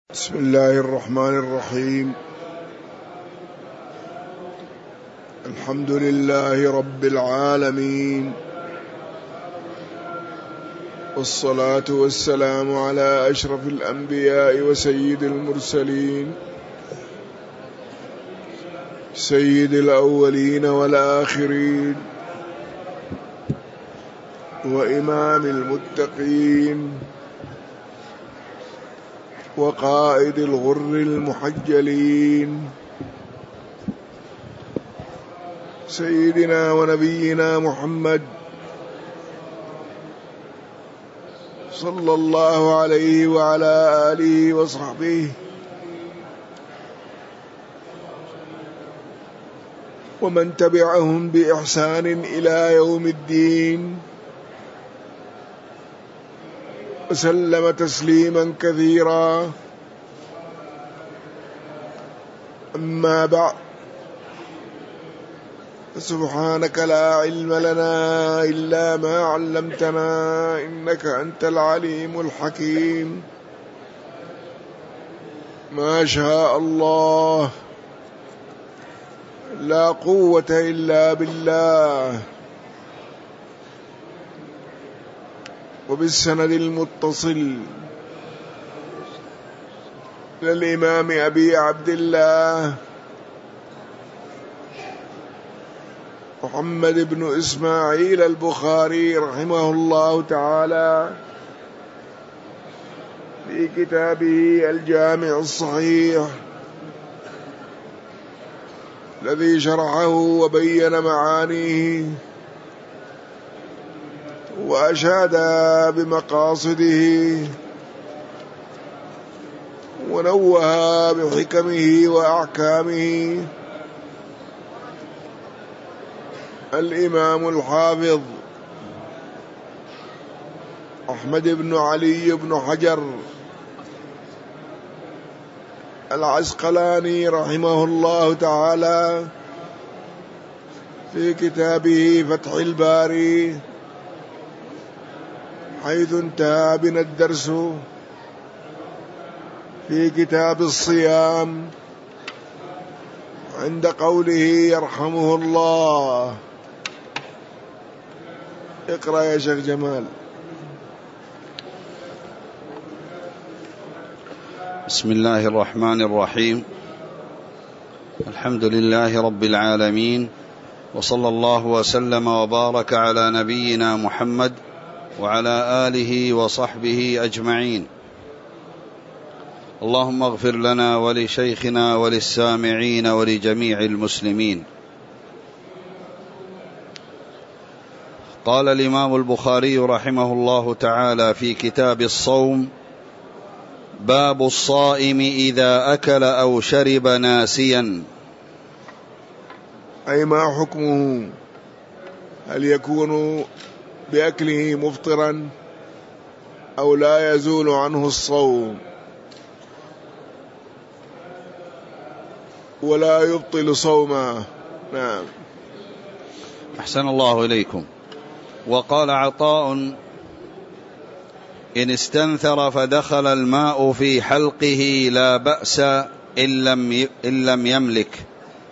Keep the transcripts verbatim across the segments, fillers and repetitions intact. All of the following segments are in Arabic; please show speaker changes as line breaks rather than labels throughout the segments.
بسم الله الرحمن الرحيم. الحمد لله رب العالمين، والصلاة والسلام على أشرف الأنبياء وسيد المرسلين، سيد الأولين والآخرين، وإمام المتقين، وقائد الغر المحجلين، سيدنا ونبينا محمد صلى الله عليه وعلى آله وصحبه ومن تبعهم بإحسان إلى يوم الدين، وسلم تسليما كثيرا. أما بعد، سبحانك لا علم لنا إلا ما علمتنا، إنك أنت العليم الحكيم. ما شاء الله، لا قوة إلا بالله. وبالسند المتصل للإمام أبي عبد الله محمد بن إسماعيل البخاري رحمه الله تعالى في كتابه الجامع الصحيح الذي شرحه وبين معانيه وأشاد بمقاصده ونوه بحكمه وأحكامه الإمام الحافظ أحمد بن علي بن حجر العسقلاني رحمه الله تعالى في كتابه فتح الباري، حيث انتهى بنا الدرس في كتاب الصيام عند قوله يرحمه الله. اقرأ يا شيخ جمال.
بسم الله الرحمن الرحيم. الحمد لله رب العالمين، وصلى الله وسلم وبارك على نبينا محمد وعلى آله وصحبه أجمعين. اللهم اغفر لنا ولشيخنا وللسامعين ولجميع المسلمين. قال الإمام البخاري رحمه الله تعالى في كتاب الصوم: باب الصائم إذا أكل أو شرب ناسيا.
أي ما حكمه؟ هل يكون بأكله مفطرا أو لا يزول عنه الصوم ولا يبطل صومه؟ نعم.
أحسن الله إليكم. وقال عطاء: إن استنثر فدخل الماء في حلقه لا بأس إن لم إن لم يملك.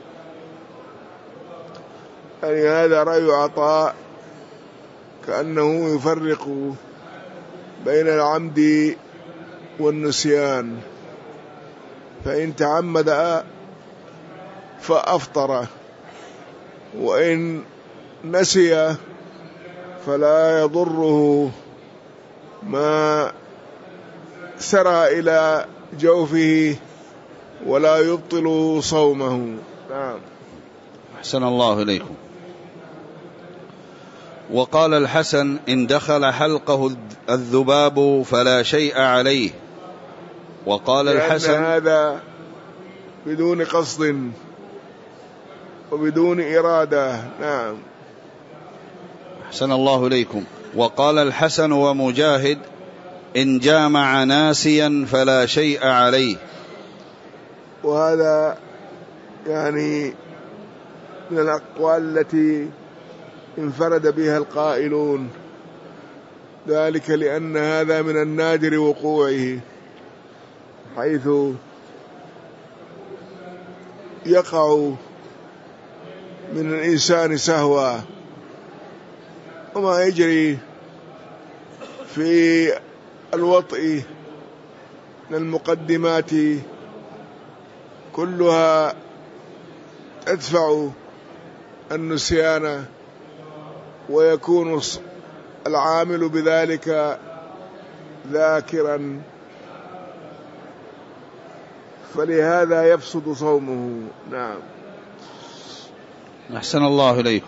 يعني هذا رأي عطاء، كأنه يفرق بين العمد والنسيان، فإن تعمد فأفطر، وإن نسي فلا يضره ما سرى إلى جوفه ولا يبطل صومه. نعم.
أحسن الله إليكم. وقال الحسن: إن دخل حلقه الذباب فلا شيء عليه. وقال الحسن:
هذا بدون قصد وبدون إرادة. نعم.
أحسن الله إليكم. وقال الحسن ومجاهد: إن جامع ناسيا فلا شيء عليه.
وهذا يعني من الأقوال التي انفرد بها القائلون، ذلك لأن هذا من النادر وقوعه، حيث يقع من الإنسان سهوا، وما يجري في الوطء من المقدمات كلها تدفع النسيان، ويكون العامل بذلك ذاكرا، فلهذا يفسد صومه. نعم.
أحسن الله إليكم.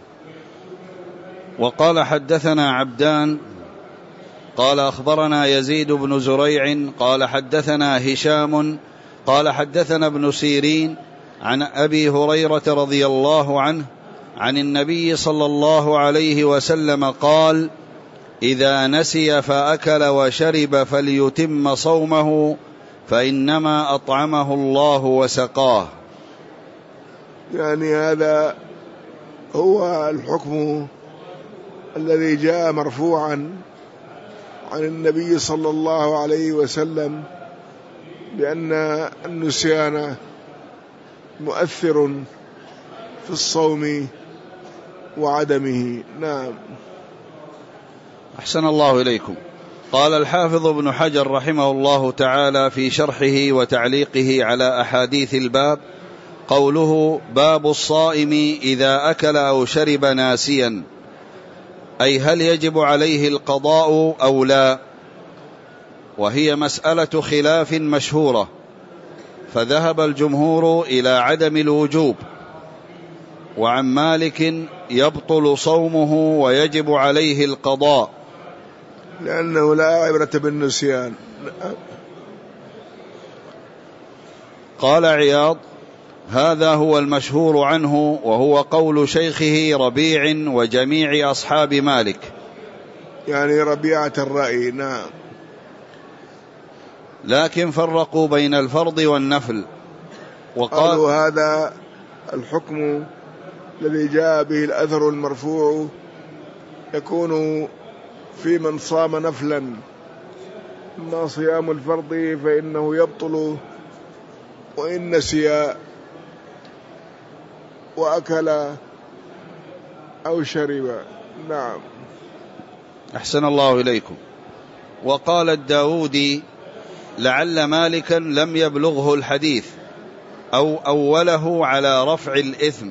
وقال حدثنا عبدان قال أخبرنا يزيد بن زريع قال حدثنا هشام قال حدثنا ابن سيرين عن أبي هريرة رضي الله عنه عن النبي صلى الله عليه وسلم قال: إذا نسي فأكل وشرب فليتم صومه فإنما أطعمه الله وسقاه.
يعني هذا هو الحكم الذي جاء مرفوعا عن النبي صلى الله عليه وسلم بأن النسيان مؤثر في الصوم وعدمه. نعم.
أحسن الله إليكم. قال الحافظ ابن حجر رحمه الله تعالى في شرحه وتعليقه على أحاديث الباب قوله: باب الصائم إذا أكل أو شرب ناسيا، أي هل يجب عليه القضاء أو لا؟ وهي مسألة خلاف مشهورة، فذهب الجمهور إلى عدم الوجوب، وعن مالك يبطل صومه ويجب عليه القضاء
لأنه لا عبرة بالنسيان.
قال عياض: هذا هو المشهور عنه، وهو قول شيخه ربيع وجميع أصحاب مالك،
يعني ربيعة الرأي. نعم.
لكن فرقوا بين الفرض والنفل،
وقالوا هذا الحكم الذي جاء به الأثر المرفوع يكون في من صام نفلا، أما صيام الفرض فإنه يبطل وإن نسي وأكل أو شرب. نعم.
أحسن الله إليكم. وقال الداودي: لعل مالكا لم يبلغه الحديث أو أوله على رفع الإثم.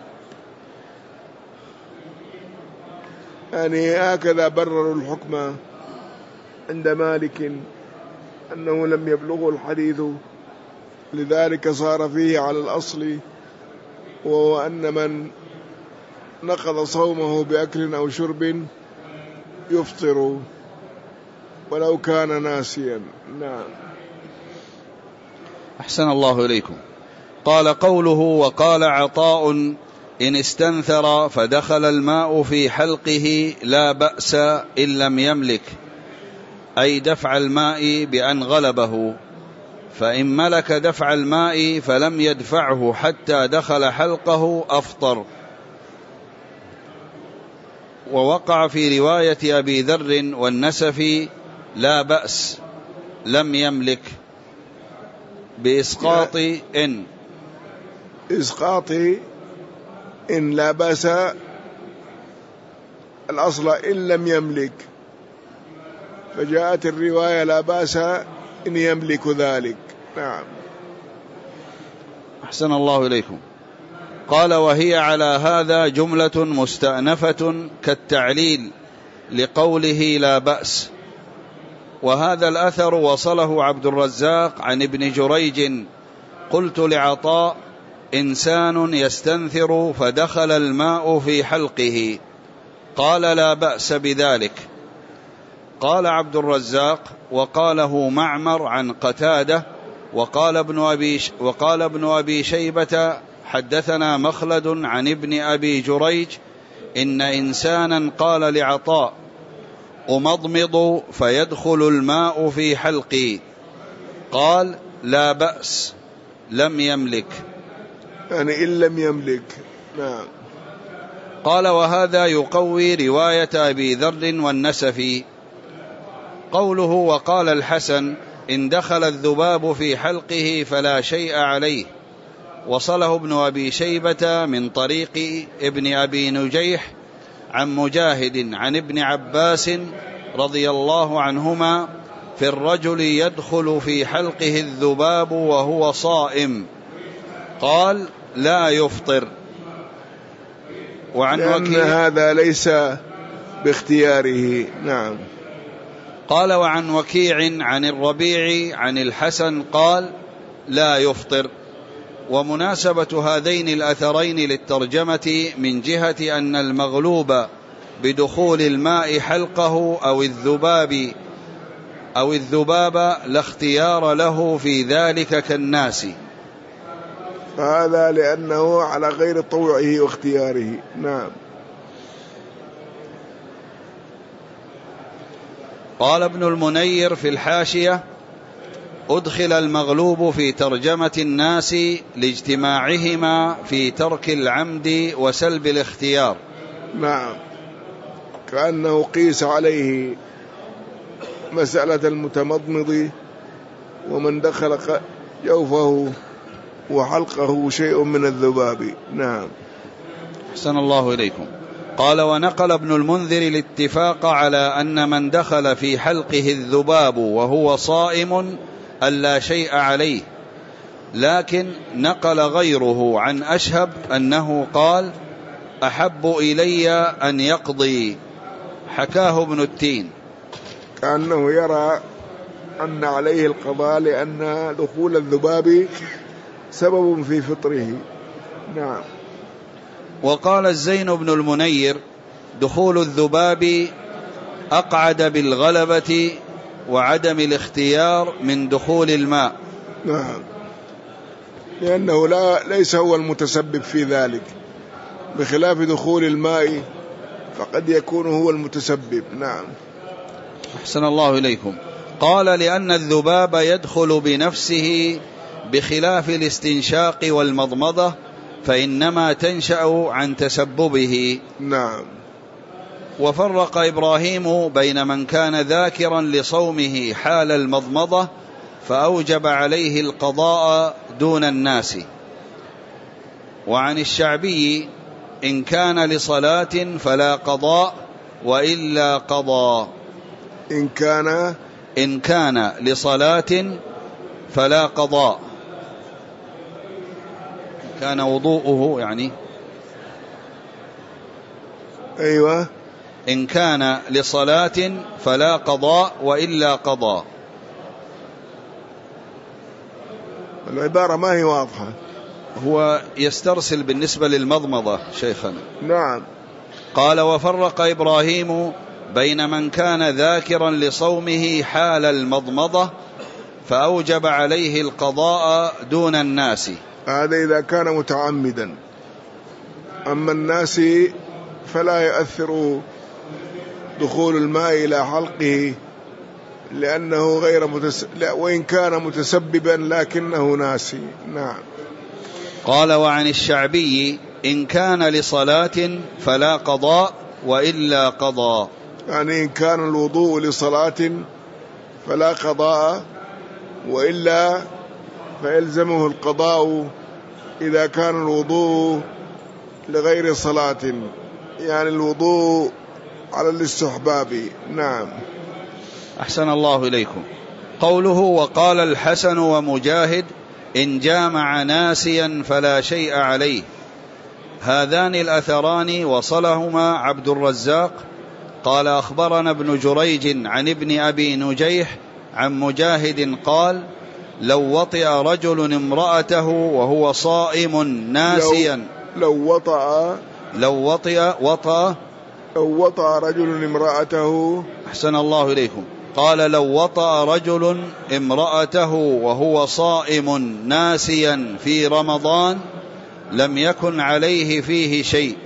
يعني هكذا برروا الحكم عند مالك أنه لم يبلغه الحديث، لذلك صار فيه على الأصل، وهو أن من نقض صومه بأكل أو شرب يفطر ولو كان ناسيا. نعم.
أحسن الله إليكم. قال قوله: وقال عطاء: إن استنثر فدخل الماء في حلقه لا بأس إن لم يملك، أي دفع الماء بأن غلبه، فإن ملك دفع الماء فلم يدفعه حتى دخل حلقه أفطر. ووقع في رواية أبي ذر والنسفي لا بأس لم يملك بإسقاط إن
إسقاط إن لا بأس، الأصل إن لم يملك، فجاءت الرواية لا بأس إن يملك ذلك. نعم.
أحسن الله إليكم. قال: وهي على هذا جملة مستأنفة كالتعليل لقوله لا بأس. وهذا الأثر وصله عبد الرزاق عن ابن جريج: قلت لعطاء: إنسان يستنثر فدخل الماء في حلقه، قال لا بأس بذلك. قال عبد الرزاق: وقاله معمر عن قتادة. وقال ابن أبي, وقال ابن أبي شيبة: حدثنا مخلد عن ابن أبي جريج إن إنسانا قال لعطاء: أمضمض فيدخل الماء في حلقي، قال لا بأس لم يملك،
يعني إن لم يملك. نعم.
قال: وهذا يقوي رواية أبي ذر والنسفي. قوله: وقال الحسن: إن دخل الذباب في حلقه فلا شيء عليه. وصله ابن أبي شيبة من طريق ابن أبي نجيح عن مجاهد عن ابن عباس رضي الله عنهما في الرجل يدخل في حلقه الذباب وهو صائم، قال لا يفطر. وعن
لأن
وكيع
هذا ليس باختياره. نعم.
قال وعن وكيع عن الربيع عن الحسن قال لا يفطر. ومناسبة هذين الأثرين للترجمة من جهة أن المغلوب بدخول الماء حلقه أو الذباب أو الذباب لا اختيار له في ذلك كالناس.
هذا لأنه على غير طوعه واختياره. نعم.
قال ابن المنير في الحاشية: أدخل المغلوب في ترجمة الناس لاجتماعهما في ترك العمد وسلب الاختيار.
نعم، كأنه قيس عليه مسألة المتمضمض ومن دخل جوفه وحلقه شيء من الذباب. نعم.
أحسن الله إليكم. قال ونقل ابن المنذر الاتفاق على أن من دخل في حلقه الذباب وهو صائم ألا شيء عليه، لكن نقل غيره عن أشهب أنه قال أحب إلي أن يقضي، حكاه ابن التين.
كأنه يرى أن عليه القضاء لأن دخول الذباب سبب في فطره. نعم.
وقال الزين بن المنير دخول الذباب أقعد بالغلبة وعدم الاختيار من دخول الماء.
نعم، لأنه لا ليس هو المتسبب في ذلك، بخلاف دخول الماء فقد يكون هو المتسبب. نعم.
أحسن الله إليكم. قال لأن الذباب يدخل بنفسه بخلاف الاستنشاق والمضمضة، فإنما تنشأ عن تسببه.
نعم.
وفرق إبراهيم بين من كان ذاكرا لصومه حال المضمضة فأوجب عليه القضاء دون الناس. وعن الشعبي إن كان لصلاة فلا قضاء وإلا قضى.
إن كان
إن كان لصلاة فلا قضاء، كان وضوءه يعني.
أيوة.
إن كان لصلاة فلا قضاء وإلا قضى.
العبارة ما هي واضحة.
هو يسترسل بالنسبة للمضمضة شيخنا.
نعم.
قال وفرق إبراهيم بين من كان ذاكرا لصومه حال المضمضة فأوجب عليه القضاء دون الناس.
هذا إذا كان متعمدا. أما الناس فلا يؤثر دخول الماء إلى حلقه لأنه غير متس... لا وإن كان متسببا لكنه ناسي. نعم.
قال وعن الشعبي إن كان لصلاة فلا قضاء وإلا قضى،
يعني إن كان الوضوء لصلاة فلا قضاء وإلا فيلزمه القضاء إذا كان الوضوء لغير صلاة، يعني الوضوء على الاستحباب. نعم.
أحسن الله إليكم. قوله وقال الحسن ومجاهد إن جامع ناسيا فلا شيء عليه، هذان الأثران وصلهما عبد الرزاق. قال أخبرنا ابن جريج عن ابن أبي نجيح عن مجاهد قال لو وطئ رجل امرأته وهو صائم ناسيا.
لو, لو وطأ
لو وطئ وطأ
لو وطأ رجل امرأته.
أحسن الله إليكم. قال لو وطأ رجل امرأته وهو صائم ناسيا في رمضان لم يكن عليه فيه شيء،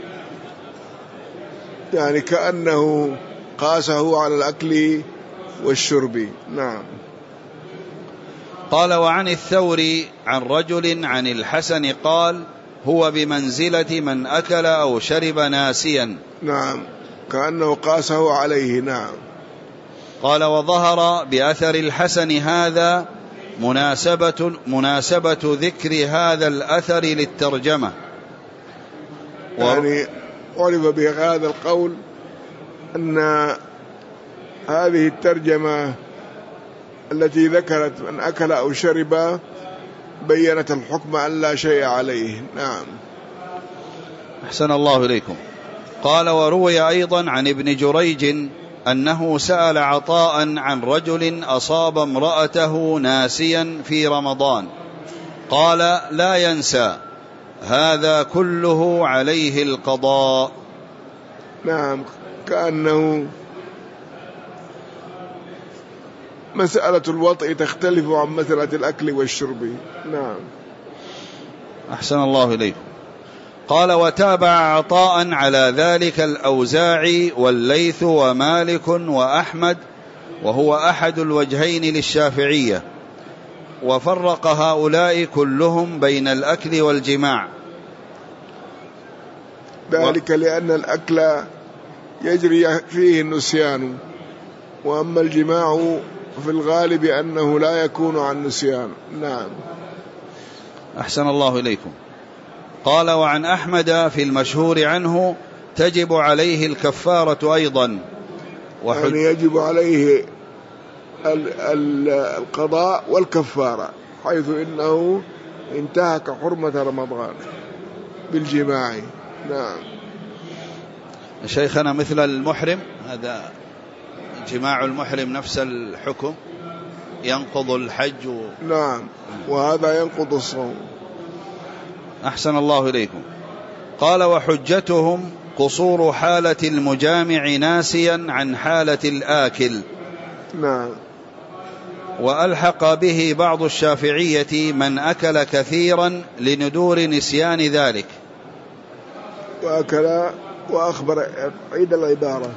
يعني كأنه قاسه على الأكل والشرب. نعم.
قال وعن الثوري عن رجل عن الحسن قال هو بمنزلة من أكل أو شرب ناسيا.
نعم، كأنه قاسه عليه. نعم.
قال وظهر بأثر الحسن هذا مناسبة, مناسبة ذكر هذا الأثر للترجمة.
يعني عرف بهذا القول أن هذه الترجمة التي ذكرت من أكل أو شرب بيّنت الحكم أن لا شيء عليه. نعم.
أحسن الله إليكم. قال وروي أيضا عن ابن جريج أنه سأل عطاء عن رجل أصاب امرأته ناسيا في رمضان قال لا ينسى، هذا كله عليه القضاء.
نعم، كأنه مسألة الوطء تختلف عن مسألة الأكل والشرب. نعم.
أحسن الله إليكم. قال وتابع عطاء على ذلك الأوزاعي والليث ومالك وأحمد، وهو أحد الوجهين للشافعية، وفرق هؤلاء كلهم بين الأكل والجماع.
ذلك لأن الأكل يجري فيه النسيان، وأما الجماع في الغالب أنه لا يكون عن نسيان. نعم.
أحسن الله إليكم. قال وعن أحمد في المشهور عنه تجب عليه الكفارة أيضا،
يعني يجب عليه القضاء والكفارة، حيث إنه انتهك حرمة رمضان بالجماع. نعم.
شيخنا مثل المحرم، هذا جماع المحرم نفس الحكم ينقض الحج و...
نعم، وهذا ينقض الصوم.
أحسن الله إليكم. قال وحجتهم قصور حالة المجامع ناسيا عن حالة الآكل.
نعم.
وألحق به بعض الشافعية من أكل كثيرا لندور نسيان ذلك.
وأكل وأخبر عيد العبارة.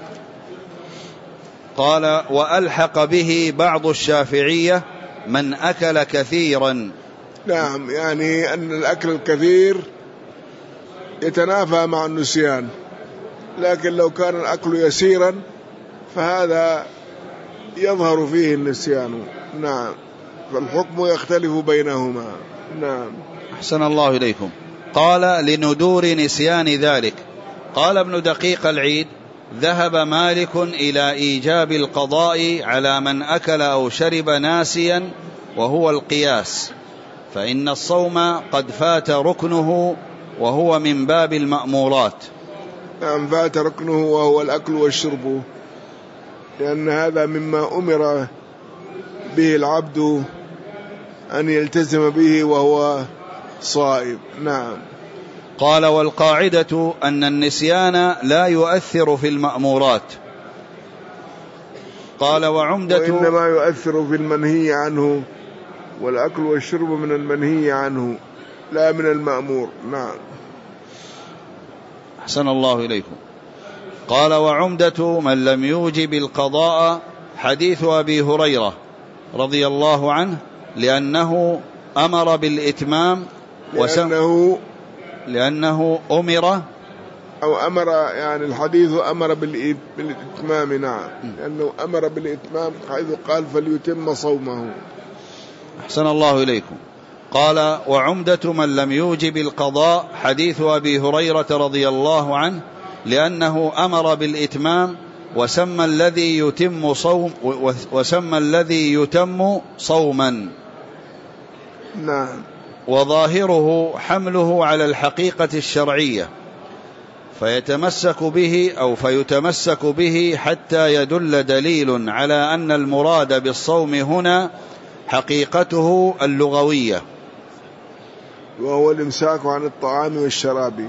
قال وألحق به بعض الشافعية من أكل كثيرا.
نعم، يعني أن الأكل الكثير يتنافى مع النسيان، لكن لو كان الأكل يسيرا فهذا يظهر فيه النسيان. نعم، فالحكم يختلف بينهما. نعم.
أحسن الله إليكم. قال لندور نسيان ذلك. قال ابن دقيق العيد ذهب مالك إلى إيجاب القضاء على من أكل أو شرب ناسيا، وهو القياس، فإن الصوم قد فات ركنه وهو من باب المأمورات.
نعم، فات ركنه وهو الأكل والشرب، لأن هذا مما أمر به العبد أن يلتزم به وهو صائم. نعم.
قال والقاعدة أن النسيان لا يؤثر في المأمورات. قال وعمدة
وإنما يؤثر في المنهي عنه، والأكل والشرب من المنهي عنه لا من المأمور. نعم.
أحسن الله إليكم. قال وعمدة من لم يوجب القضاء حديث أبي هريرة رضي الله عنه، لأنه أمر بالإتمام
لأنه,
لأنه أمر
أو أمر يعني الحديث أمر بالإتمام. نعم، لأنه أمر بالإتمام حيث قال فليتم صومه.
أحسن الله إليكم. قال وعمدة من لم يوجب القضاء حديث أبي هريرة رضي الله عنه، لأنه أمر بالإتمام وسمى الذي يتم صوم وسمى الذي يتم صوما.
نعم.
وظاهره حمله على الحقيقة الشرعية، فيتمسك به أو فيتمسك به حتى يدل دليل على أن المراد بالصوم هنا حقيقته اللغوية،
وهو الإمساك عن الطعام والشراب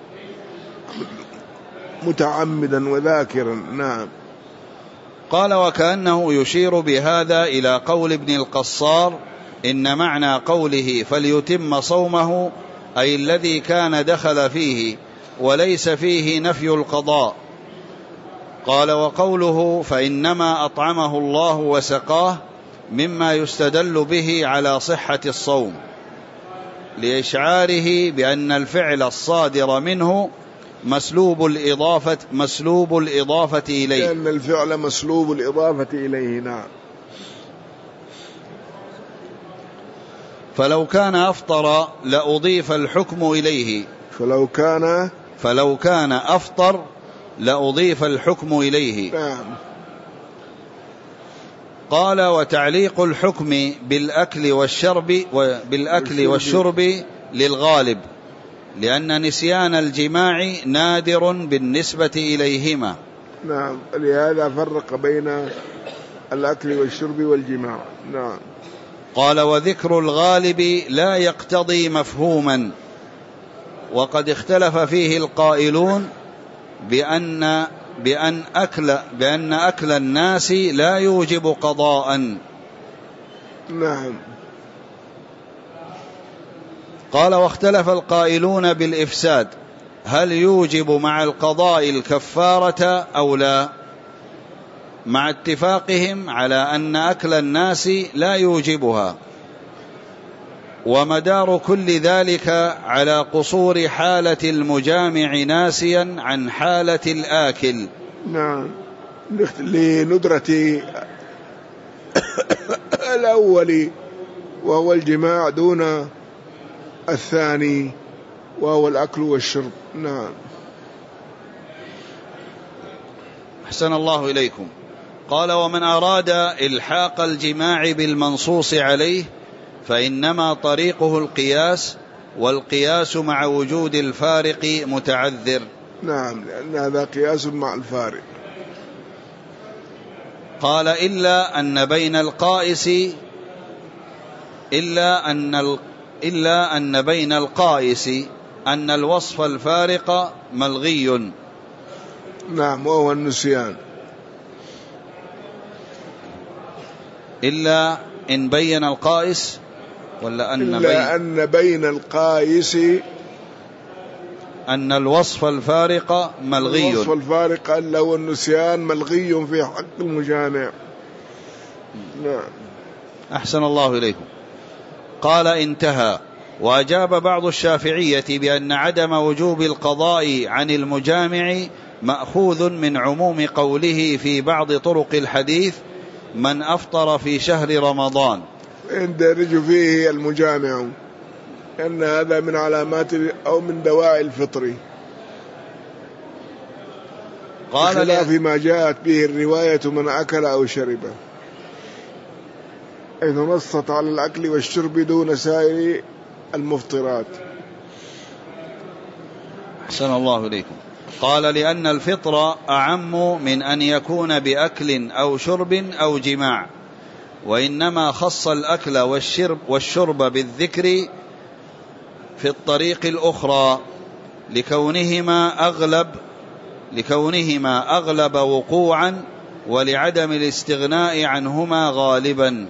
متعمدا وذاكرا. نعم.
قال وكأنه يشير بهذا إلى قول ابن القصار إن معنى قوله فليتم صومه أي الذي كان دخل فيه، وليس فيه نفي القضاء. قال وقوله فإنما أطعمه الله وسقاه مما يستدل به على صحة الصوم، لإشعاره بأن الفعل الصادر منه مسلوب الإضافة مسلوب الإضافة إليه،
لأن الفعل مسلوب الإضافة إليه. نعم.
فلو كان أفطر لأضيف الحكم إليه
فلو كان
فلو كان أفطر لأضيف الحكم إليه.
نعم.
قال: وتعليق الحكم بالأكل والشرب بالأكل والشرب للغالب، لأن نسيان الجماع نادر بالنسبة إليهما.
نعم، لهذا فرق بين الأكل والشرب والجماع. نعم.
قال: وذكر الغالب لا يقتضي مفهوما، وقد اختلف فيه القائلون بأن بأن أكل بأن أكل الناس لا يوجب قضاء.
نعم.
قال: واختلف القائلون بالإفساد، هل يوجب مع القضاء الكفارة أو لا، مع اتفاقهم على أن أكل الناس لا يوجبها، ومدار كل ذلك على قصور حالة المجامع ناسيا عن حالة الآكل.
نعم، لندرة الأول وهو الجماع دون الثاني وهو الأكل والشرب. نعم.
أحسن الله إليكم. قال: ومن أراد إلحاق الجماع بالمنصوص عليه فإنما طريقه القياس، والقياس مع وجود الفارق متعذر.
نعم، لأن هذا قياس مع الفارق.
قال: إلا أن بين القائس إلا أن إلا أن بين القائس أن الوصف الفارق ملغي.
نعم، وهو النسيان.
إلا إن بين القائس ولا أن
إلا
بين
أن بين القائس
أن الوصف الفارق ملغي.
الوصف الفارق ألا هو النسيان ملغي في حق المجامع. نعم.
أحسن الله إليكم. قال: انتهى. وأجاب بعض الشافعية بأن عدم وجوب القضاء عن المجامع مأخوذ من عموم قوله في بعض طرق الحديث: من أفطر في شهر رمضان،
يندرج فيه المجامع، أن هذا من علامات أو من دواعي الفطر،
قال
بخلاف ما جاءت به الرواية من أكل أو شرب، إذ نصت على الأكل والشرب دون سائر المفطرات.
أحسن الله إليكم. قال: لأن الفطر أعم من أن يكون بأكل أو شرب أو جماع، وإنما خص الأكل والشرب, والشرب بالذكر في الطريق الأخرى لكونهما أغلب لكونهما أغلب وقوعا، ولعدم الاستغناء عنهما غالبا.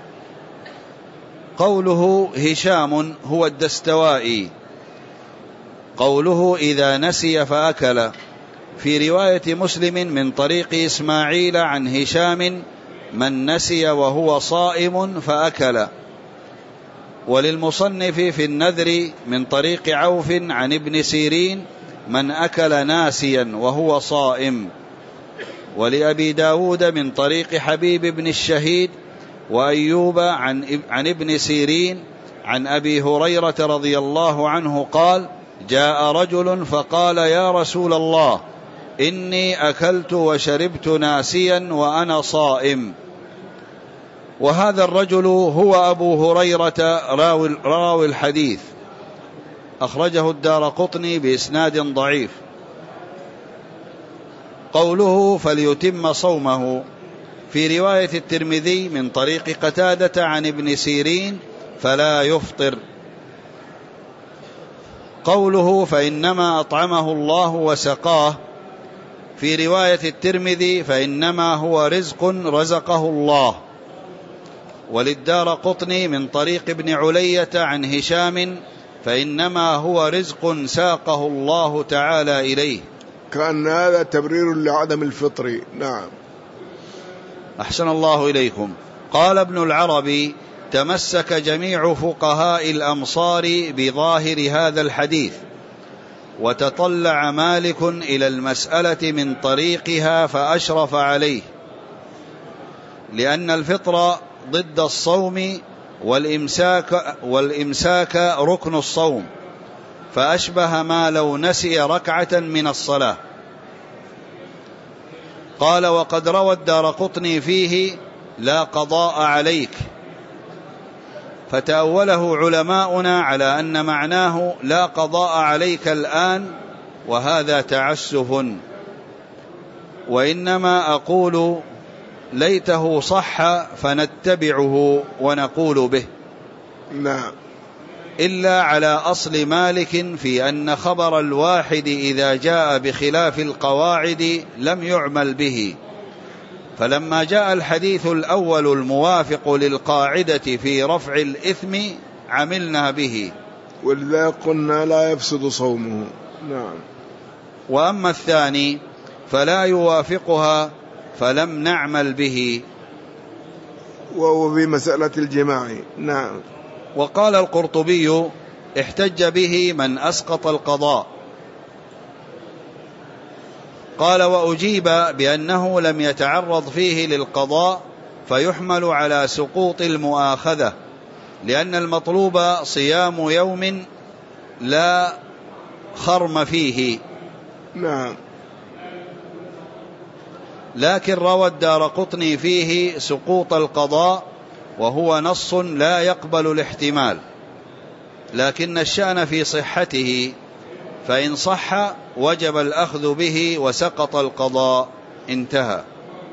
قوله هشام هو الدستوائي. قوله إذا نسي فأكل، في رواية مسلم من طريق إسماعيل عن هشام: من نسي وهو صائم فأكل. وللمصنف في النذر من طريق عوف عن ابن سيرين: من أكل ناسيا وهو صائم. ولأبي داود من طريق حبيب بن الشهيد وأيوب عن, عن ابن سيرين عن أبي هريرة رضي الله عنه قال: جاء رجل فقال: يا رسول الله، إني أكلت وشربت ناسيا وأنا صائم. وهذا الرجل هو أبو هريرة راوي, راوي الحديث، أخرجه الدارقطني بإسناد ضعيف. قوله فليتم صومه، في رواية الترمذي من طريق قتادة عن ابن سيرين: فلا يفطر. قوله فإنما أطعمه الله وسقاه، في رواية الترمذي: فإنما هو رزق رزقه الله. وللدارقطني من طريق ابن علية عن هشام: فإنما هو رزق ساقه الله تعالى إليه.
كأن هذا تبرير لعدم الفطر. نعم.
أحسن الله إليكم. قال ابن العربي: تمسك جميع فقهاء الأمصار بظاهر هذا الحديث، وتطلع مالك إلى المسألة من طريقها فأشرف عليه، لأن الفطر ضد الصوم والإمساك, والإمساك ركن الصوم، فأشبه ما لو نسي ركعة من الصلاة. قال: وقد روى الدارقطني فيه لا قضاء عليك، فتأوله علماؤنا على أن معناه لا قضاء عليك الآن، وهذا تعسف، وإنما أقول ليته صح فنتبعه ونقول به.
نعم.
إلا على أصل مالك في أن خبر الواحد إذا جاء بخلاف القواعد لم يعمل به، فلما جاء الحديث الأول الموافق للقاعدة في رفع الإثم عملنا به،
ولذا قلنا لا يفسد صومه. نعم.
وأما الثاني فلا يوافقها فلم نعمل به،
وهو في مسألة الجماع. نعم.
وقال القرطبي: احتج به من أسقط القضاء. قال: وأجيب بأنه لم يتعرض فيه للقضاء فيحمل على سقوط المؤاخذة، لأن المطلوب صيام يوم لا خرم فيه.
نعم.
لكن روى الدارقطني فيه سقوط القضاء، وهو نص لا يقبل الاحتمال، لكن الشأن في صحته، فإن صح وجب الأخذ به وسقط القضاء. انتهى.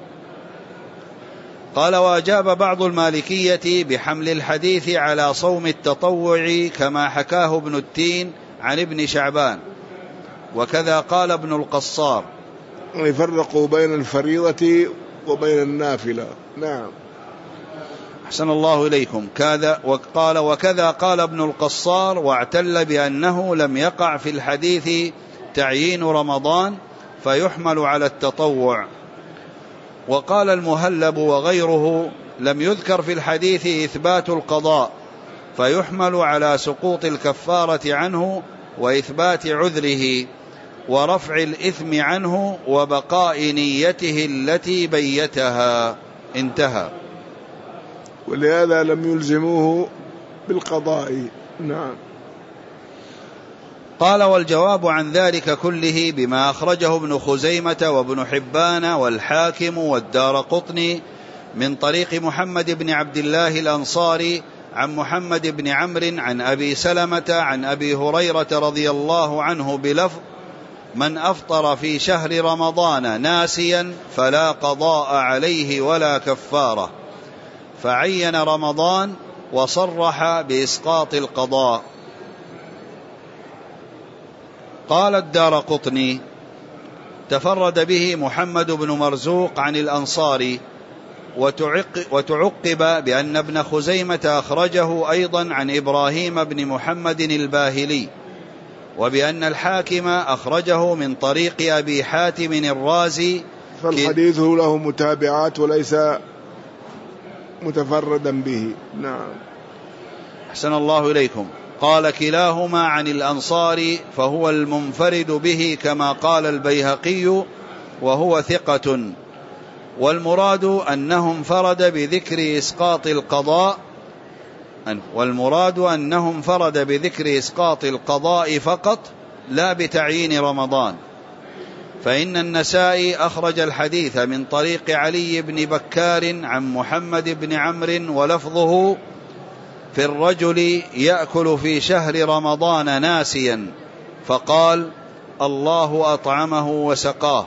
قال: وأجاب بعض المالكية بحمل الحديث على صوم التطوع كما حكاه ابن التين عن ابن شعبان، وكذا قال ابن القصار.
يفرقوا بين الفريضة وبين النافلة. نعم.
أحسن الله إليكم. كذا وقال وكذا قال ابن القصار، واعتل بأنه لم يقع في الحديث تعيين رمضان فيحمل على التطوع. وقال المهلب وغيره: لم يذكر في الحديث إثبات القضاء فيحمل على سقوط الكفارة عنه وإثبات عذره ورفع الإثم عنه وبقاء نيته التي بيتها. انتهى.
ولهذا لم يلزموه بالقضاء. نعم.
قال: والجواب عن ذلك كله بما أخرجه ابن خزيمة وابن حبان والحاكم والدارقطني من طريق محمد بن عبد الله الأنصاري عن محمد بن عمرو عن أبي سلمة عن أبي هريرة رضي الله عنه بلفظ: من أفطر في شهر رمضان ناسيا فلا قضاء عليه ولا كفارة، فعين رمضان وصرح بإسقاط القضاء. قال الدارقطني: تفرد به محمد بن مرزوق عن الأنصاري، وتعقب بأن ابن خزيمة أخرجه أيضا عن إبراهيم بن محمد الباهلي، وبأن الحاكم أخرجه من طريق أبي حاتم الرازي.
فالحديث له متابعات وليس متفردا به. نعم.
أحسن الله إليكم. قال: كلاهما عن الأنصار فهو المنفرد به كما قال البيهقي، وهو ثقة، والمراد أنهم فرد بذكر إسقاط القضاء والمراد أنهم فرد بذكر إسقاط القضاء فقط لا بتعيين رمضان، فإن النسائي أخرج الحديث من طريق علي بن بكار عن محمد بن عمرو ولفظه: في الرجل يأكل في شهر رمضان ناسيا، فقال: الله أطعمه وسقاه.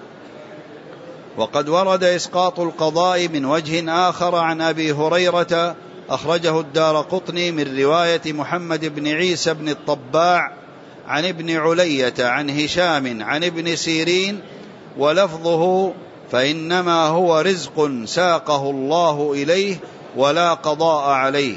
وقد ورد إسقاط القضاء من وجه آخر عن أبي هريرة أخرجه الدارقطني من رواية محمد بن عيسى بن الطباع عن ابن علية عن هشام عن ابن سيرين، ولفظه: فإنما هو رزق ساقه الله إليه ولا قضاء عليه.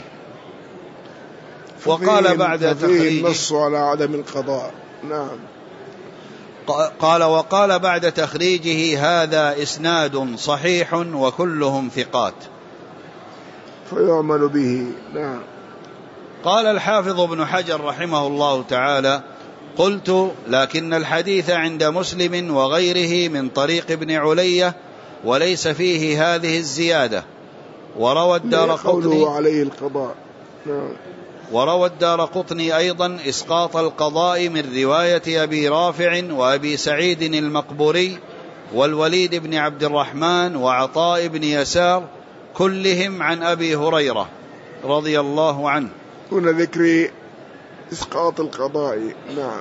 وقال بعد
تخريجه النص على عدم القضاء. نعم.
قال: وقال بعد تخريجه: هذا إسناد صحيح وكلهم ثقات،
فيعمل به. نعم.
قال الحافظ ابن حجر رحمه الله تعالى: قلت لكن الحديث عند مسلم وغيره من طريق ابن علية وليس فيه هذه الزيادة. وروى الدارقطني
عليه القضاء. نعم.
وروى الدارقطني أيضا إسقاط القضاء من رواية أبي رافع وأبي سعيد المقبوري والوليد بن عبد الرحمن وعطاء بن يسار كلهم عن أبي هريرة رضي الله عنه
دون ذكر إسقاط القضاء. نعم.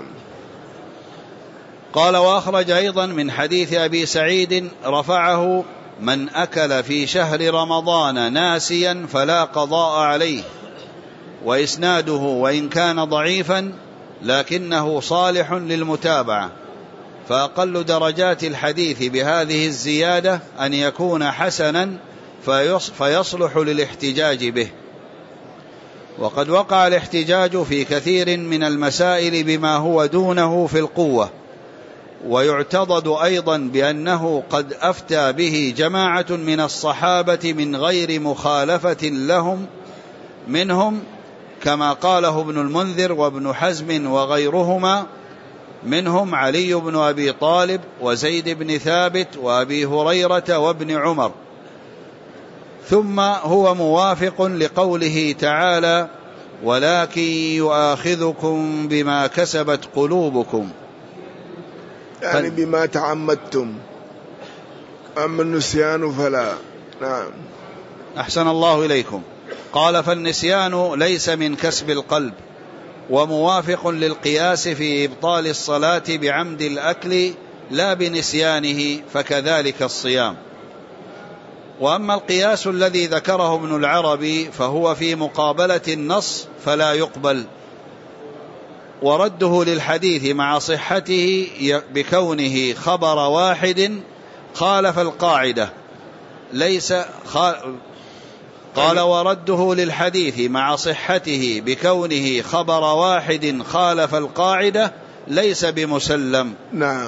قال وأخرج أيضا من حديث أبي سعيد رفعه: من أكل في شهر رمضان ناسيا فلا قضاء عليه. وإسناده وإن كان ضعيفا لكنه صالح للمتابعة، فأقل درجات الحديث بهذه الزيادة أن يكون حسنا فيصلح للاحتجاج به. وقد وقع الاحتجاج في كثير من المسائل بما هو دونه في القوة، ويعتضد أيضا بأنه قد أفتى به جماعة من الصحابة من غير مخالفة لهم منهم، كما قاله ابن المنذر وابن حزم وغيرهما، منهم علي بن أبي طالب وزيد بن ثابت وأبي هريرة وابن عمر. ثم هو موافق لقوله تعالى: ولكن يؤاخذكم بما كسبت قلوبكم،
يعني بما تعمدتم، أما النسيان فلا. نعم.
أحسن الله إليكم. قال: فالنسيان ليس من كسب القلب، وموافق للقياس في إبطال الصلاة بعمد الأكل لا بنسيانه، فكذلك الصيام. وأما القياس الذي ذكره ابن العربي فهو في مقابلة النص فلا يقبل، ورده للحديث مع صحته بكونه خبر واحد خالف القاعدة ليس خ... قال: ورده للحديث مع صحته بكونه خبر واحد خالف القاعدة ليس بمسلم.
نعم.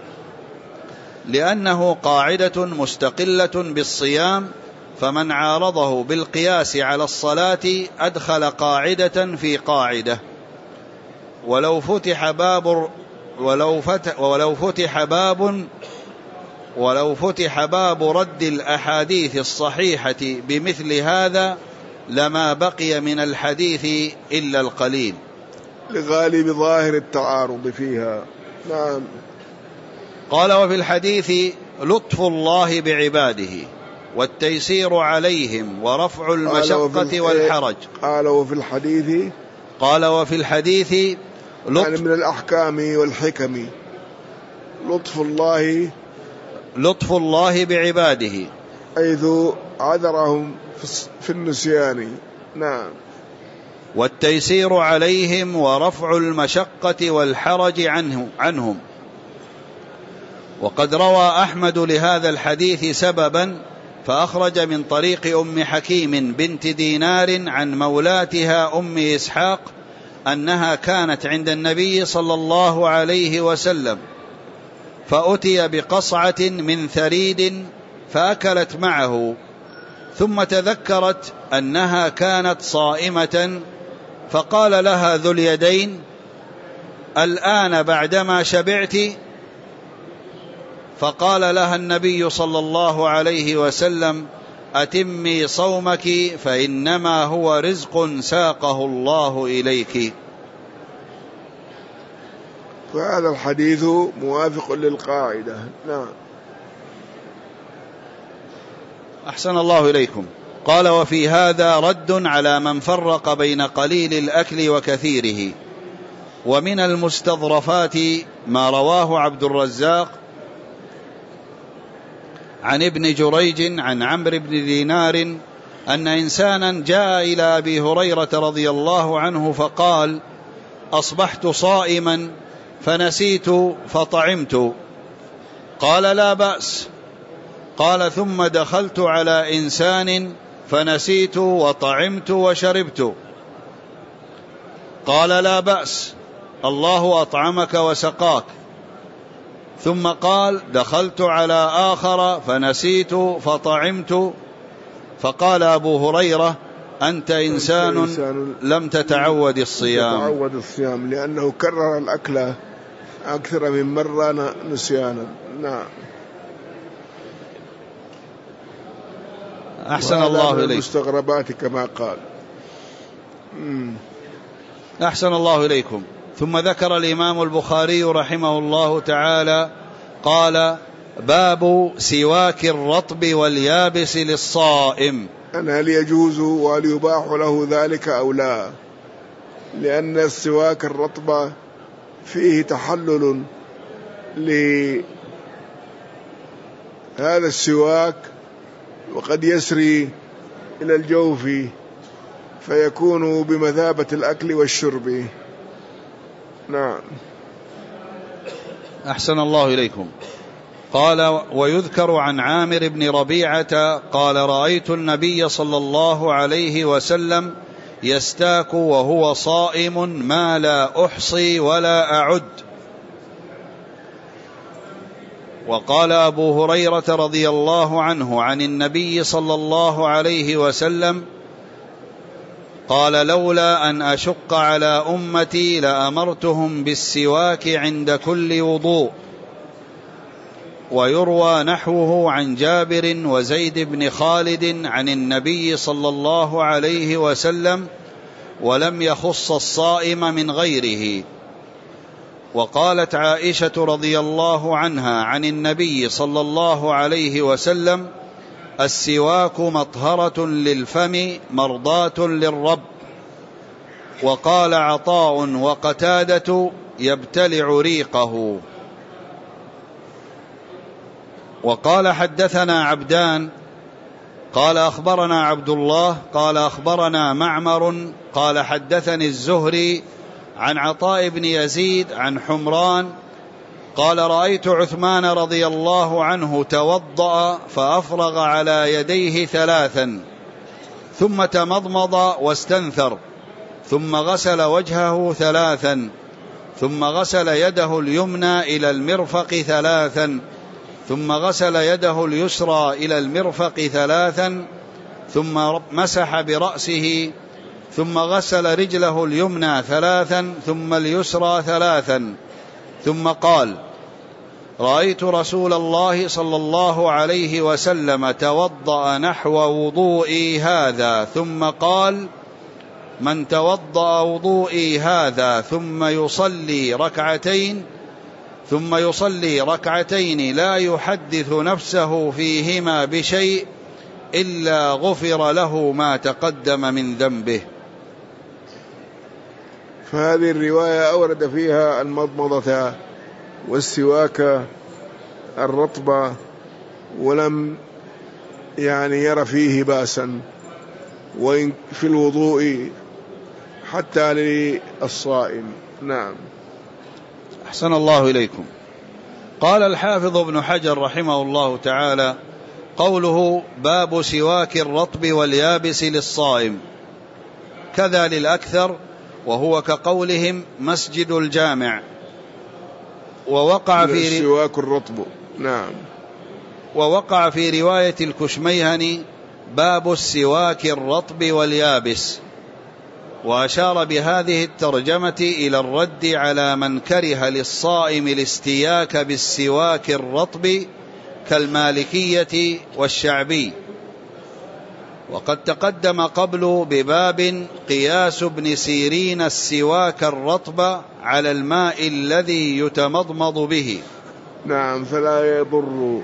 لأنه قاعدة مستقلة بالصيام، فمن عارضه بالقياس على الصلاة أدخل قاعدة في قاعدة. ولو فتح باب ولو فتح ولو فتح باب ولو فتح باب رد الأحاديث الصحيحة بمثل هذا لما بقي من الحديث إلا القليل،
لغالب ظاهر التعارض فيها. نعم.
قال: وفي الحديث لطف الله بعباده والتيسير عليهم ورفع المشقة والحرج.
قال: وفي الحديث
قال: وفي الحديث لطف
يعني من الأحكام والحكم. لطف الله
لطف الله بعباده
حيث عذرهم في النسيان. نعم.
والتيسير عليهم ورفع المشقة والحرج عنه عنهم. وقد روى أحمد لهذا الحديث سببا، فأخرج من طريق أم حكيم بنت دينار عن مولاتها أم إسحاق أنها كانت عند النبي صلى الله عليه وسلم، فأتي بقصعة من ثريد فأكلت معه، ثم تذكرت أنها كانت صائمة، فقال لها ذو اليدين: الآن بعدما شبعت؟ فقال لها النبي صلى الله عليه وسلم: أتمي صومك فإنما هو رزق ساقه الله إليك.
فهذا الحديث موافق للقاعدة. نعم.
أحسن الله إليكم. قال: وفي هذا رد على من فرق بين قليل الأكل وكثيره. ومن المستظرفات ما رواه عبد الرزاق عن ابن جريج عن عمرو بن دينار أن إنسانا جاء إلى أبي هريرة رضي الله عنه فقال: أصبحت صائما فنسيت فطعمت. قال: لا بأس. قال: ثم دخلت على إنسان فنسيت وطعمت وشربت. قال: لا بأس، الله أطعمك وسقاك. ثم قال: دخلت على آخر فنسيت فطعمت. فقال أبو هريرة: أنت إنسان, أنت إنسان لم تتعود الصيام
تتعود الصيام لأنه كرر الأكل أكثر من مرة نسيانا. نعم.
أحسن الله إليك.
المستغربات كما قال. مم.
أحسن الله إليكم. ثم ذكر الإمام البخاري رحمه الله تعالى قال: باب سواك الرطب واليابس للصائم.
أن هل يجوز وهل يباح له ذلك أو لا؟ لأن السواك الرطب فيه تحلل لهذا السواك وقد يسري إلى الجوف فيكون بمثابة الأكل والشرب. نعم.
أحسن الله إليكم. قال: ويذكر عن عامر بن ربيعة قال: رأيت النبي صلى الله عليه وسلم يستاك وهو صائم ما لا أحصي ولا أعد. وقال أبو هريرة رضي الله عنه عن النبي صلى الله عليه وسلم قال: لولا أن أشق على أمتي لأمرتهم بالسواك عند كل وضوء. ويروى نحوه عن جابر وزيد بن خالد عن النبي صلى الله عليه وسلم ولم يخص الصائم من غيره. وقالت عائشة رضي الله عنها عن النبي صلى الله عليه وسلم: السواك مطهرة للفم مرضاة للرب. وقال عطاء وقتادة: يبتلع ريقه. وقال: حدثنا عبدان قال أخبرنا عبد الله قال أخبرنا معمر قال حدثني الزهري عن عطاء بن يزيد عن حمران قال: رأيت عثمان رضي الله عنه توضأ فأفرغ على يديه ثلاثا ثم تمضمض واستنثر ثم غسل وجهه ثلاثا ثم غسل يده اليمنى إلى المرفق ثلاثا ثم غسل يده اليسرى إلى المرفق ثلاثا ثم مسح برأسه ثم غسل رجله اليمنى ثلاثا ثم اليسرى ثلاثا ثم قال: رأيت رسول الله صلى الله عليه وسلم توضأ نحو وضوئي هذا ثم قال: من توضأ وضوئي هذا ثم يصلي ركعتين ثم يصلي ركعتين لا يحدث نفسه فيهما بشيء إلا غفر له ما تقدم من ذنبه.
فهذه الرواية أورد فيها المضمضة والسواك الرطبة ولم يعني ير فيه باسا وإن في الوضوء حتى للصائم. نعم.
أحسن الله إليكم. قال الحافظ ابن حجر رحمه الله تعالى: قوله باب سواك الرطب واليابس للصائم كذا للأكثر، وهو كقولهم مسجد الجامع. ووقع في
سواك الرطب. نعم.
ووقع في رواية الكشميهني باب السواك الرطب واليابس. وأشار بهذه الترجمة إلى الرد على من كره للصائم الاستياك بالسواك الرطب كالمالكية والشعبي. وقد تقدم قبل بباب قياس ابن سيرين السواك الرطب على الماء الذي يتمضمض به.
نعم. فلا يضر،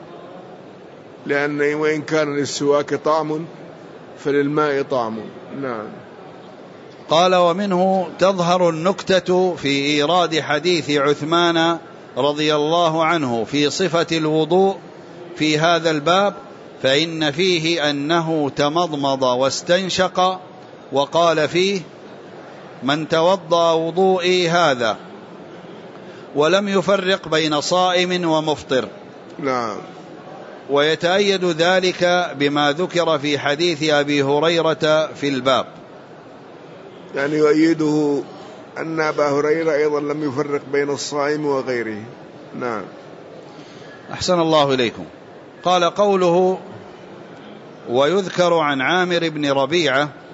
لأن وإن كان للسواك طعم فللماء طعم. نعم.
قال: ومنه تظهر النكتة في إيراد حديث عثمان رضي الله عنه في صفة الوضوء في هذا الباب، فإن فيه أنه تمضمض واستنشق، وقال فيه: من توضأ وضوئي هذا، ولم يفرق بين صائم ومفطر.
نعم.
ويتأيد ذلك بما ذكر في حديث أبي هريرة في الباب،
يعني يؤيده أن أبا هريرة أيضا لم يفرق بين الصائم وغيره. نعم.
أحسن الله إليكم. قال: قوله ويذكر عن عامر بن ربيعة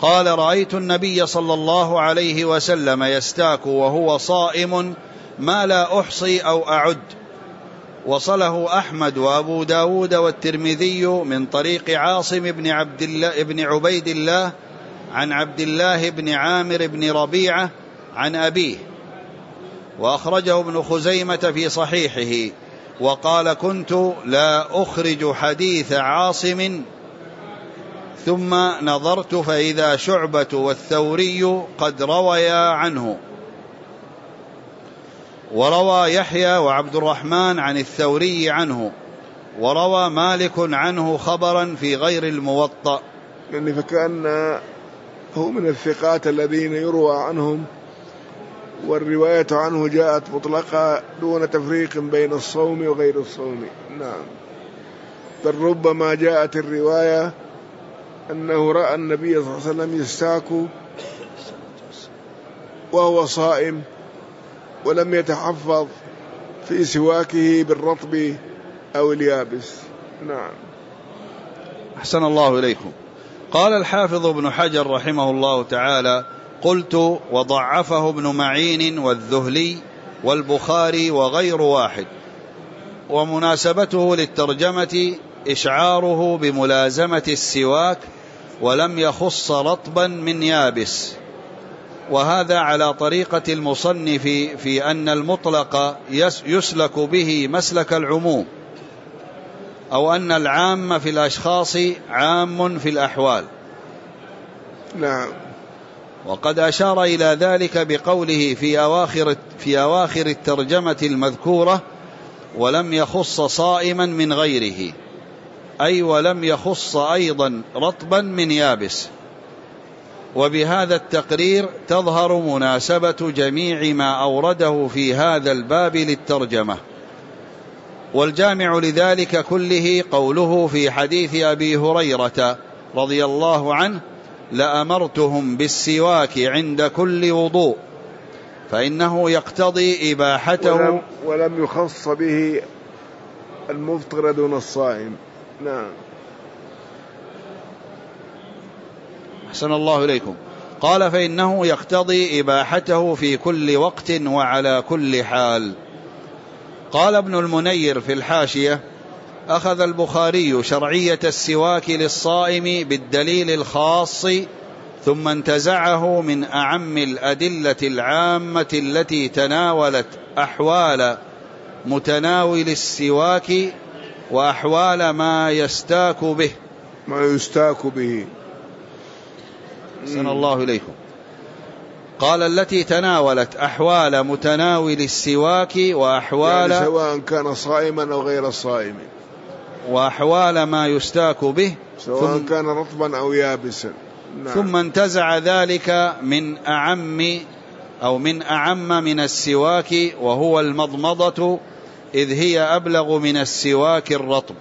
قال رأيت النبي صلى الله عليه وسلم يستاك وهو صائم ما لا أحصي أو أعد. وصله أحمد وأبو داود والترمذي من طريق عاصم بن, عبد الله بن عبيد الله عن عبد الله بن عامر بن ربيعة عن أبيه، وأخرجه ابن خزيمة في صحيحه وقال كنت لا أخرج حديث عاصم ثم نظرت فإذا شعبة والثوري قد رويا عنه، وروى يحيى وعبد الرحمن عن الثوري عنه، وروى مالك عنه خبرا في غير الموطأ.
يعني فكأن هو من الثقات الذين يروى عنهم والرواية عنه جاءت مطلقة دون تفريق بين الصوم وغير الصوم. نعم، بل ربما جاءت الرواية أنه رأى النبي صلى الله عليه وسلم يستاك وهو صائم ولم يتحفظ في سواكه بالرطب أو اليابس. نعم.
أحسن الله إليكم. قال الحافظ ابن حجر رحمه الله تعالى: قلت وضعفه ابن معين والذهلي والبخاري وغير واحد، ومناسبته للترجمة إشعاره بملازمة السواك ولم يخص رطبا من يابس، وهذا على طريقة المصنف في أن المطلق يسلك به مسلك العموم، أو أن العام في الأشخاص عام في الأحوال.
نعم.
وقد أشار إلى ذلك بقوله في أواخر, في أواخر الترجمة المذكورة: ولم يخص صائما من غيره، أي ولم يخص أيضا رطبا من يابس. وبهذا التقرير تظهر مناسبة جميع ما أورده في هذا الباب للترجمة. والجامع لذلك كله قوله في حديث أبي هريرة رضي الله عنه: لأمرتهم بالسواك عند كل وضوء، فإنه يقتضي إباحته.
ولم, ولم يخص به المفطر دون الصائم. نعم.
أحسن الله إليكم. قال: فإنه يقتضي إباحته في كل وقت وعلى كل حال. قال ابن المنير في الحاشية: أخذ البخاري شرعية السواك للصائم بالدليل الخاص، ثم انتزعه من أعم الأدلة العامة التي تناولت أحوال متناول السواك وأحوال ما يستاك به
ما يستاك به.
أحسن الله إليكم. قال: التي تناولت أحوال متناول السواك وأحوال،
يعني سواء كان صائما أو غير صائم،
وأحوال ما يستاك به،
سواء كان رطبا أو يابسا. نعم.
ثم انتزع ذلك من أعم أو من أعم من السواك، وهو المضمضة، إذ هي أبلغ من السواك الرطب.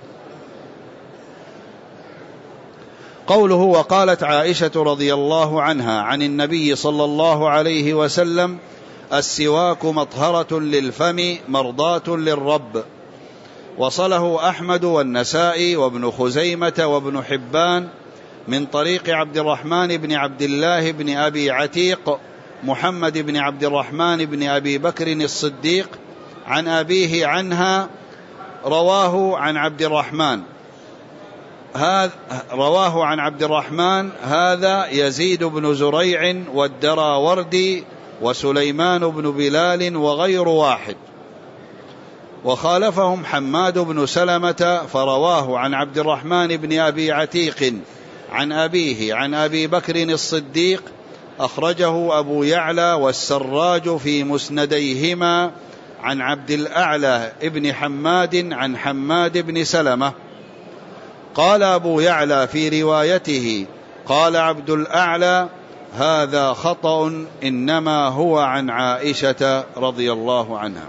قوله: وقالت عائشة رضي الله عنها عن النبي صلى الله عليه وسلم: السواك مطهرة للفم مرضاة للرب. وصله أحمد والنسائي وابن خزيمة وابن حبان من طريق عبد الرحمن بن عبد الله بن أبي عتيق محمد بن عبد الرحمن بن أبي بكر الصديق عن أبيه عنها، رواه عن عبد الرحمن هذا رواه عن عبد الرحمن هذا يزيد بن زريع والدراوردي وسليمان بن بلال وغير واحد. وخالفهم حماد بن سلمة فرواه عن عبد الرحمن بن أبي عتيق عن أبيه عن أبي بكر الصديق، أخرجه أبو يعلى والسراج في مسنديهما عن عبد الأعلى ابن حماد عن حماد بن سلمة. قال أبو يعلى في روايته: قال عبد الأعلى: هذا خطأ، إنما هو عن عائشة رضي الله عنها.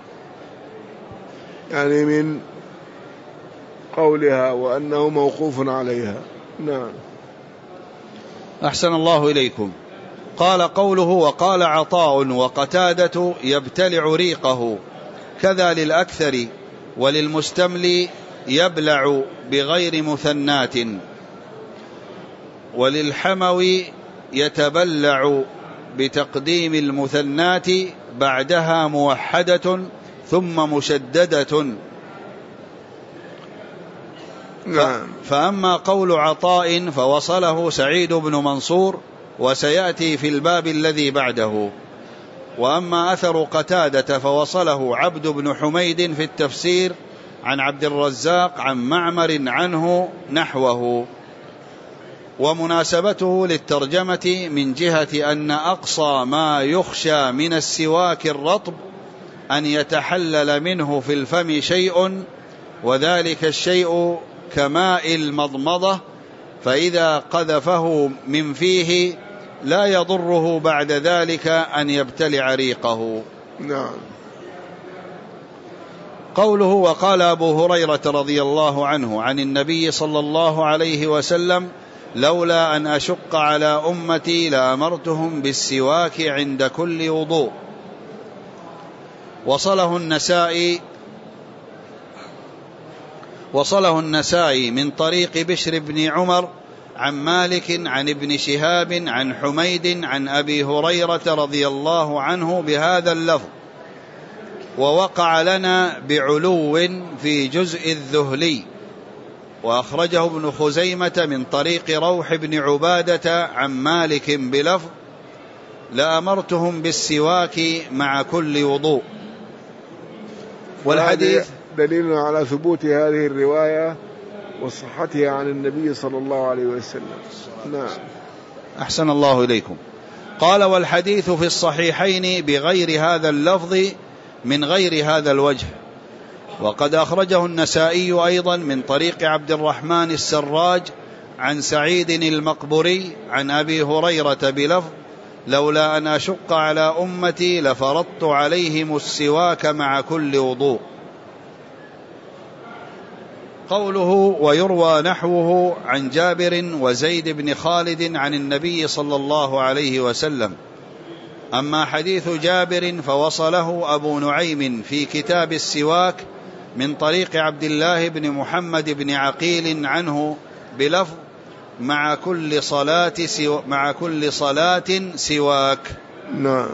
يعني من قولها وأنه موقوف عليها. نعم.
أحسن الله إليكم. قال: قوله: وقال عطاء وقتادة يبتلع ريقه، كذا للأكثر، وللمستملي يبلع بغير مثنات، وللحموي يتبلع بتقديم المثنات بعدها موحدة ثم مشددة.
نعم.
فأما قول عطاء فوصله سعيد بن منصور وسيأتي في الباب الذي بعده. وأما أثر قتادة فوصله عبد بن حميد في التفسير عن عبد الرزاق عن معمر عنه نحوه. ومناسبته للترجمة من جهة أن أقصى ما يخشى من السواك الرطب أن يتحلل منه في الفم شيء، وذلك الشيء كماء المضمضة، فإذا قذفه من فيه لا يضره بعد ذلك أن يبتلع ريقه.
نعم.
قوله وقال أبو هريرة رضي الله عنه عن النبي صلى الله عليه وسلم لولا أن أشق على أمتي لأمرتهم بالسواك عند كل وضوء. وصله النسائي وصله النسائي من طريق بشر بن عمر عن مالك عن ابن شهاب عن حميد عن أبي هريرة رضي الله عنه بهذا اللفظ، ووقع لنا بعلو في جزء الذهلي. وأخرجه ابن خزيمة من طريق روح بن عبادة عن مالك بلفظ لأمرتهم بالسواك مع كل وضوء. والحديث
دليل على ثبوت هذه الرواية وصحتها عن النبي صلى الله عليه وسلم. نعم.
أحسن الله إليكم. قال والحديث في الصحيحين بغير هذا اللفظ من غير هذا الوجه. وقد أخرجه النسائي أيضا من طريق عبد الرحمن السراج عن سعيد المقبري عن أبي هريرة بلفظ لولا أن أشق على أمتي لفرضت عليهم السواك مع كل وضوء. قوله ويروى نحوه عن جابر وزيد بن خالد عن النبي صلى الله عليه وسلم. أما حديث جابر فوصله أبو نعيم في كتاب السواك من طريق عبد الله بن محمد بن عقيل عنه بلفظ مع كل صلاة سو مع كل صلاة سواك.
نعم.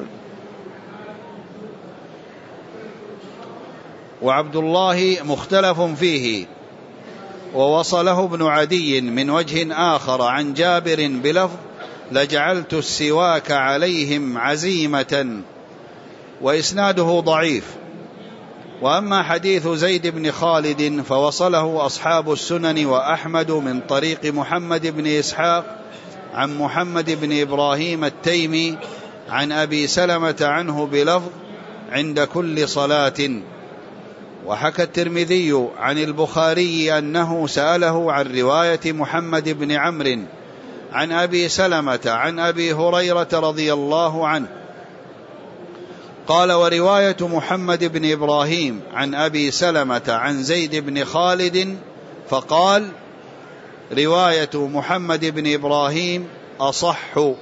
وعبد الله مختلف فيه، ووصله ابن عدي من وجه آخر عن جابر بلفظ لجعلت السواك عليهم عزيمة، وإسناده ضعيف. وأما حديث زيد بن خالد فوصله أصحاب السنن وأحمد من طريق محمد بن إسحاق عن محمد بن إبراهيم التيمي عن أبي سلمة عنه بلفظ عند كل صلاة. وحكى الترمذي عن البخاري أنه سأله عن رواية محمد بن عمرو عن أبي سلمة عن أبي هريرة رضي الله عنه. قال ورواية محمد بن إبراهيم عن أبي سلمة عن زيد بن خالد، فقال رواية محمد بن إبراهيم أصح.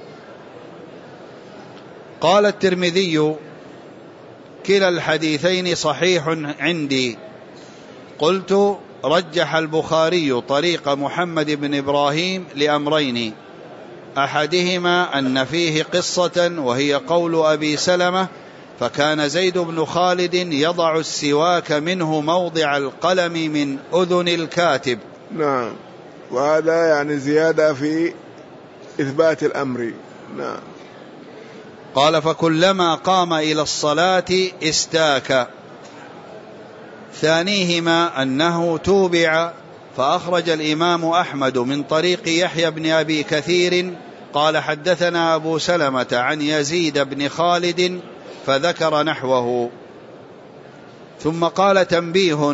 قال الترمذي كلا الحديثين صحيح عندي. قلت رجح البخاري طريق محمد بن إبراهيم لأمرين، أحدهما أن فيه قصة وهي قول أبي سلمة فكان زيد بن خالد يضع السواك منه موضع القلم من أذن الكاتب.
نعم. وهذا يعني زيادة في إثبات الأمر. نعم.
قال فكلما قام إلى الصلاة استاك. ثانيهما أنه توبع، فأخرج الإمام أحمد من طريق يحيى بن أبي كثير قال حدثنا أبو سلمة عن يزيد بن خالد فذكر نحوه. ثم قال تنبيه،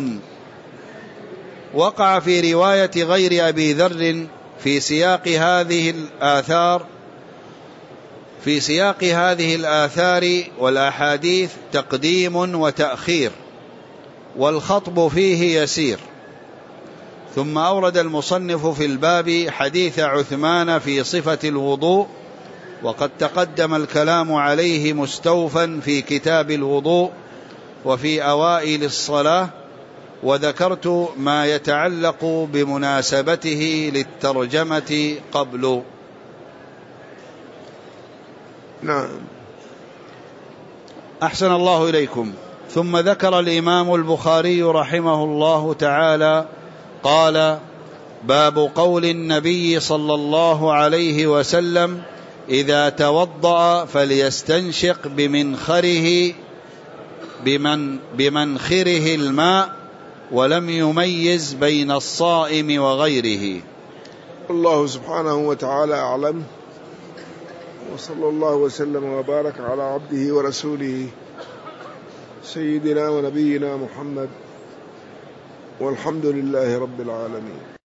وقع في رواية غير أبي ذر في سياق هذه الآثار في سياق هذه الآثار والأحاديث تقديم وتأخير، والخطب فيه يسير. ثم أورد المصنف في الباب حديث عثمان في صفة الوضوء، وقد تقدم الكلام عليه مستوفا في كتاب الوضوء وفي أوائل الصلاة، وذكرت ما يتعلق بمناسبته للترجمة قبل.
نعم.
أحسن الله إليكم. ثم ذكر الإمام البخاري رحمه الله تعالى قال: باب قول النبي صلى الله عليه وسلم: إذا توضأ فليستنشق بمنخره بمن بمنخره الماء، ولم يميز بين الصائم وغيره.
الله سبحانه وتعالى أعلم، وصلى الله وسلم وبارك على عبده ورسوله سيدنا ونبينا محمد، والحمد لله رب العالمين.